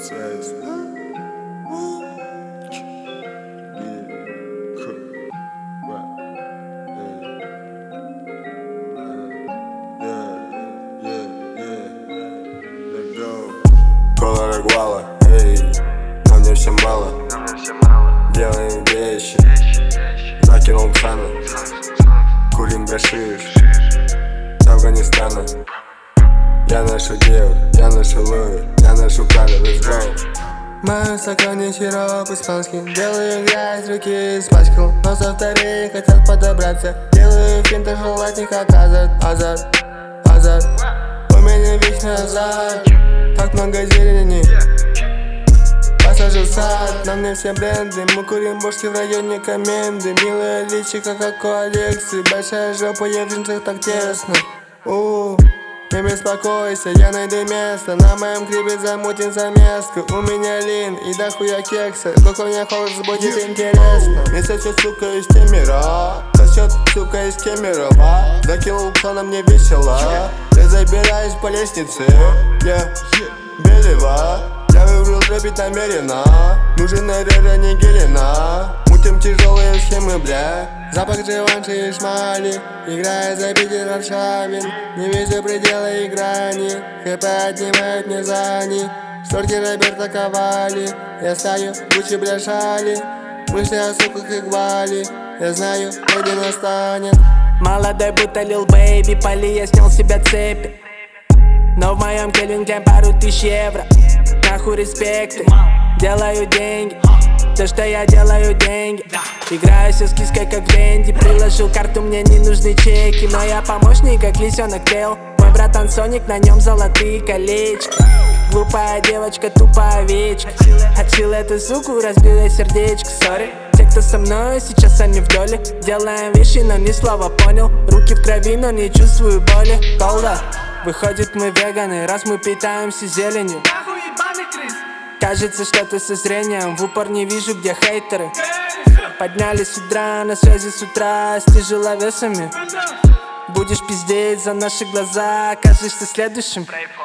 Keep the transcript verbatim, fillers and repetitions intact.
Колор гвала, эй, но мне все мало. Делаем вещи, накинул цены. Курим гашиш с Афганистана. Я ношу девок, я ношу Луи, я ношу Прада, let's go. Мой стакане сироп испанский. Делаю грязь, руки испачкал, но со вторых хотят подобраться. Делаю финты, желать как азарт, азарт, азарт. У меня вечно азарт, так много зелени. Посажу сад, на мне все бренды. Мы курим бошки в районе Коменды. Милая личико, как у Алексы. Большая жопа, ей в джинсах так тесно. У, не беспокойся, я найду место. На моем клипе замутим замеску. У меня лин и дохуя кекса. Сколько у меня холод, будет интересно. Не сосет, сука, из Кемера. Сосет, сука, из Кемерово. Закинул плана, мне весело. Я забираюсь по лестнице. Я белева. Я выбрал тропить намеренно. Нужен Эрера, не Гелена. Мутим тяжелые схемы, бля. Запах Дживанши и шмали. Играет за Питер Аршавин. Не вижу предела и грани. ХП отнимают мне зани. Шторки Роберта Ковали. Я стою, Гуччи, бля, шали. Мысли о суках и гвали. Я знаю, где настанет. Молодой будто Lil Baby. Поли, я снял с себя цепи. Но в моем Кельвин пару тысяч евро. Нахуй респекты, делаю деньги. То, что я делаю деньги. Играю со скиской, как в Венди. Приложил карту, мне не нужны чеки. Но я помощник, как лисенок Тейл. Мой братан Соник, на нем золотые колечки. Глупая девочка, тупая овечка. Отшил эту суку, разбил ей сердечко. Сори, те, кто со мной, сейчас они в доле. Делаем вещи, но ни слова понял. Руки в крови, но не чувствую боли. Колда, выходит мы веганы, раз мы питаемся зеленью. Кажется, что-то со зрением, в упор не вижу, где хейтеры. Поднялись с утра, на связи с утра с тяжеловесами. Будешь пиздеть за наши глаза, окажешься следующим.